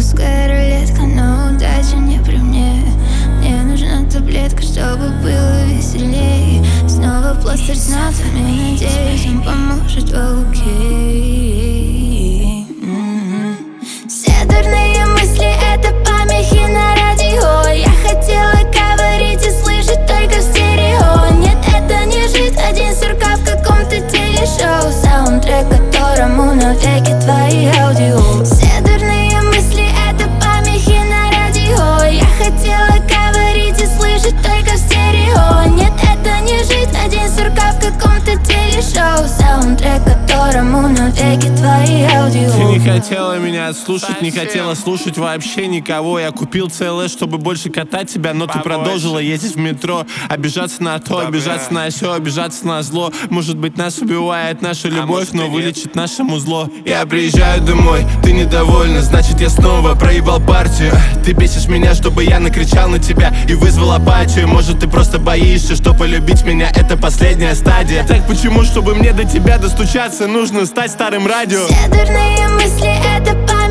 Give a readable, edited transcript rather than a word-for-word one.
Русская рулетка, но удача не при мне. Мне нужна таблетка, чтобы было веселей. Снова пластырь с нотами, надеюсь, он поможет в окей. Все дурные мысли — это помехи на радио. Я хотела говорить и слышать только в стерео. Нет, это не жить один сурка в каком-то телешоу. Саундтрек, которому навеки твои аудио. Все дурные мысли — это помехи на радио. Я хотела говорить и слышать только в стерео. Нет, это не жить один сурка в каком-то телешоу. Саундтрек, которому навеки твои аудио. Ты не хотела меня слушать, не хотела слушать вообще никого. Я купил целое, чтобы больше катать тебя, но ты продолжила ездить в метро. Обижаться на то, обижаться на сё, обижаться на зло. Может быть, нас убивает наша любовь, но вылечит нашему зло. Я приезжаю домой, ты недовольна, значит я снова проебал партию. Ты бесишь меня, чтобы я накричал на тебя и вызвал апатию. Может, ты просто боишься, что полюбить меня — это последняя стадия. Так почему, чтобы мне до тебя достучаться, нужно стать старым радио? Все дурные мысли — это